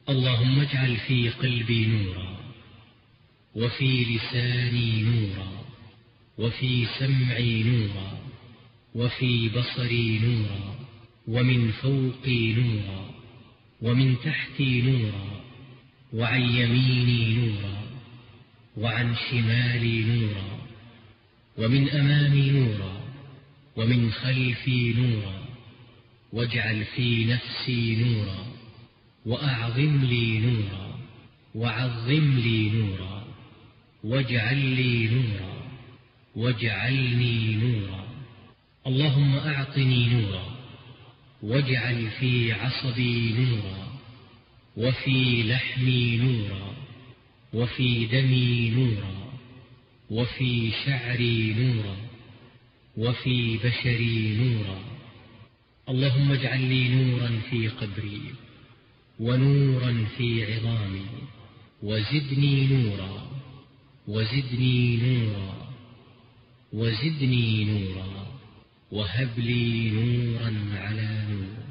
اللهم اجعل في قلبي نورا، وفي لساني نورا، وفي سمعي نورا، وفي بصري نورا، ومن فوقي نورا، ومن تحتي نورا، وعن يميني نورا، وعن شمالي نورا، ومن أمامي نورا، ومن خلفي نورا. واجعل في نفسي نورا، وأعظم لي نورا، وعظم لي نورا، واجعل لي نورا، واجعلني نورا. اللهم أعطني نورا، واجعل في عصبي نورا، وفي لحمي نورا، وفي دمي نورا، وفي شعري نورا، وفي بشري نورا. اللهم اجعل لي نورا في قبري، ونورا في عظامي، وزدني نورا، وزدني نورا، وزدني نورا، وهب لي نورا على نور.